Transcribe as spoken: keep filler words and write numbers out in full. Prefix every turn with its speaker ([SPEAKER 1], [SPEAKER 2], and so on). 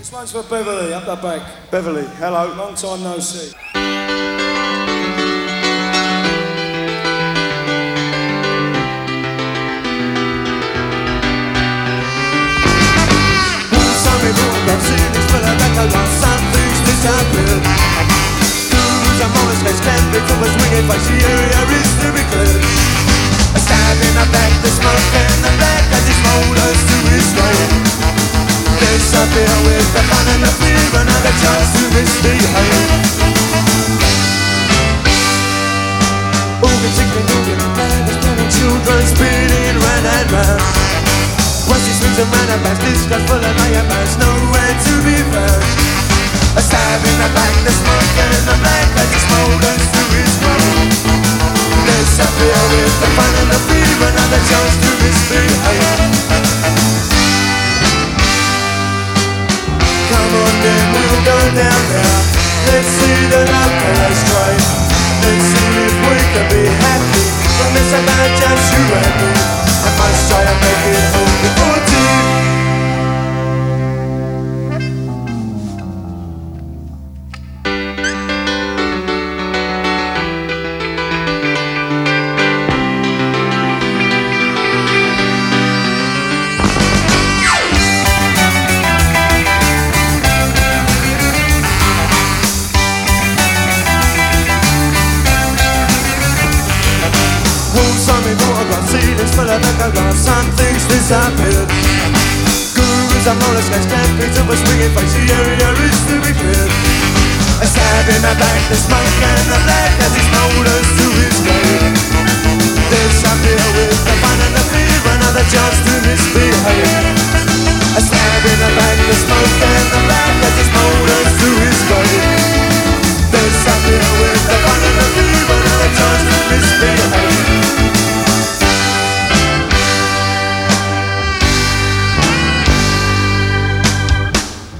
[SPEAKER 1] This one's for Beverly, up the back.
[SPEAKER 2] Beverly, hello.
[SPEAKER 1] Long time no see.
[SPEAKER 3] Something's disappeared. Gurus and monasteries can't be from a swinging face. The area is to be cleared. A stab in the back, the smoke and the black as it smolders to his grave. Disappear with the fun and the fear, another chance to misbehave. Organ chicken, organ and bladders, burning children spinning round and round. Rusty swings and roundabouts, discuss full of layabouts, nowhere to be found. A stab in the back, the smoke and the black as it smolders through his grave. Disappear with the fun and the fear, another chance to misbehave. Come on then, we'll go down there. Let's see the love colors straight. Let's see if we can be happy. But it's about just you and me. I must try to make it home before tea. Something's disappeared. Gurus and monasteries can't be to a swinging face. The area is to be cleared. A stab in the back, the smoke and the black as it smolders to his grave. Disappear with the fun and the fear, another chance to misbehave. A stab in the back, the smoke and